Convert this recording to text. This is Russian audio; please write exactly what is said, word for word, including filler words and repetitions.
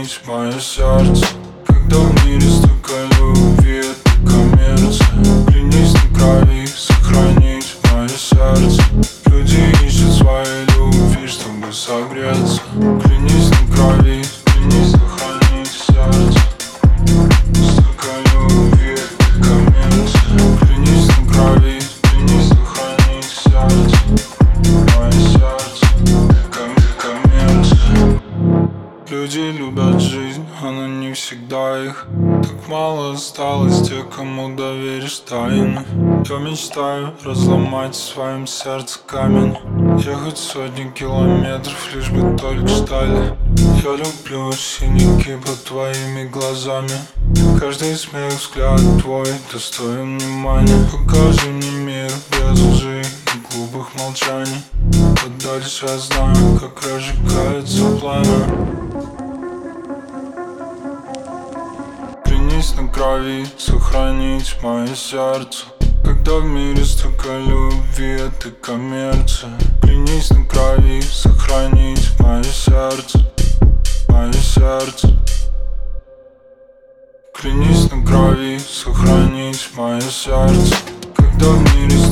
сохранить мое сердце. Когда в мире столько любви, это коммерция. Клянись на крови, сохранить мое сердце. Люди ищут своей любви, чтобы согреться. Клянись на крови, клянись сохранить сердце. Столько любви, это коммерция. Клянись на крови, клянись сохранить сердце. Мое сердце, это коммерция. Люди любят жизнь, она не всегда их. Так мало осталось тех, кому доверишь тайны. Я мечтаю разломать в своем сердце камень. Ехать сотни километров, лишь бы только ждали. Я люблю синяки под твоими глазами. Каждый смех, взгляд твой достоин внимания. Покажи мне мир без лжи и глупых молчаний. А дальше я знаю, как разжигается пламя. Клянись на крови, сохранить мое сердце. Когда в мире столько любви, это коммерция. Клянись на крови, сохранить мое сердце. Мое сердце. Клянись на крови, сохранить мое сердце. Когда в мире